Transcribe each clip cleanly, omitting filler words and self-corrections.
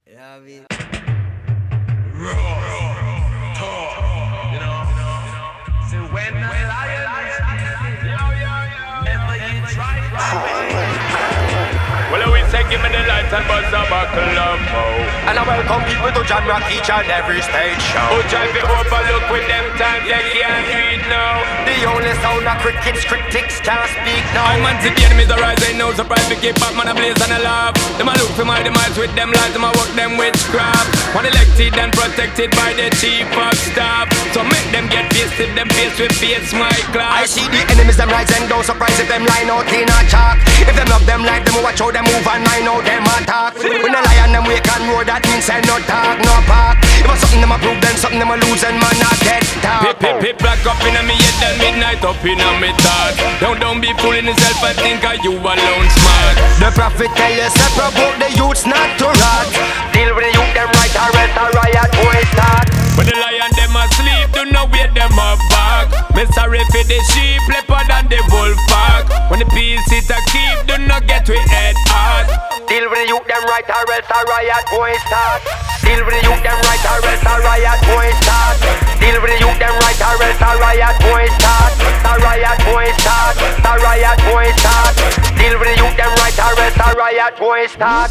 Yeah, I mean. You know. So when the lion never you try well, we say give me the lights and buzz a buckle of oh. And I welcome people to John Rock each and every stage show. Who try to overlook with them times they can't do it now. The only sound of critics can't speak now. I'm on to the enemies arise, ain't no surprise. We keep Batman a blaze and a laugh. Them a look for my demise with them lies, them a work them witchcraft. One elected and protected by the chief of staff. So make them get pissed if them face with face my class. I see the enemies them rise and don't surprise if them line out in a chalk. If them love them like them watch how them move and I know them attack. When the lion them wake and roar that means say no talk, no park. If it's something them a prove then something them a lose and man not get talk. Pip black up in a me head then midnight up in a me thought. Don't be fooling yourself and think of you alone smart. The prophet tell you say provoke the youths not to rot. Deal with the youth them right or else a riot boy start. When the lion them asleep do not wait them up back. Me sorry for the sheep leopard and the wolf pack. When the peace it a keep do not get we head hard. Deal with the youth them right or else a riot boy start. Deal with the youth them right or else a riot boy start. Deal with the youth them right or else a riot boy start. A riot boy start. A riot boy start. Deal with the youth them right or else a riot boy start.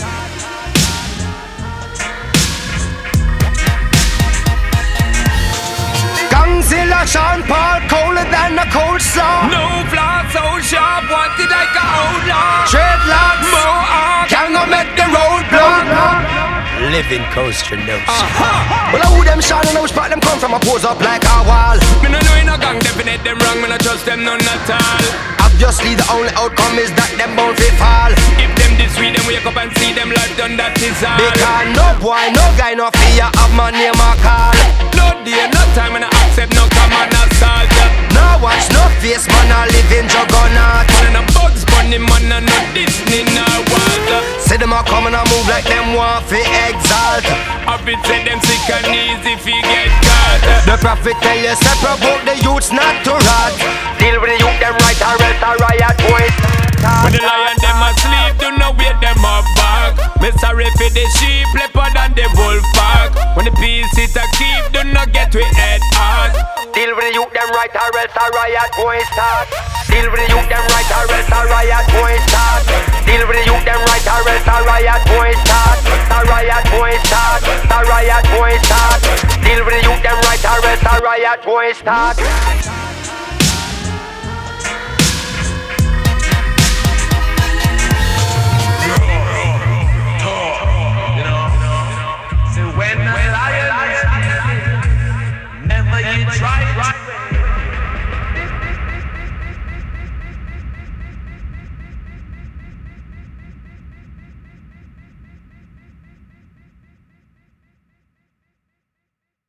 Gangzilla, Sean Paul, colder than a cold slaw. No flaw so sharp, wanted like a outlaw. Dreadlocks, mohawk, can't go make the road block. Living coaster notes. Well, I who them shine and I which part them come from, I pose up like a wall. Me no know in a gang, definite them wrong, me no trust them none at all. Obviously the only outcome is that them bound fi fall. If them this week, them wake up and see them life done, that is all. Because no boy, no guy, no fear of my name or call. No day, no time, and I accept no common assault. No watch, no face, man, I live in juggernaut. Man, and a Bugs Bunny, man, and no Disney, no water. Say them a come and a move like them want fi exalt. Of it say them sick and easy fi get caught. The prophet tell you say provoke the youths not to rot. Deal with the youth them right or else a riot boys. When the lion them asleep, do not wait them up back. Me sorry for the sheep, leopard and the wolf pack. When the peace it a keep, do not get we head hard. Deal with the youth them right or else a riot boys start. Deal with the youth them right or else a riot boys start. Deal with the youth them right or else a riot boys start. A riot boys start. A riot boys start. Deal with the youth them right or else a riot boys start.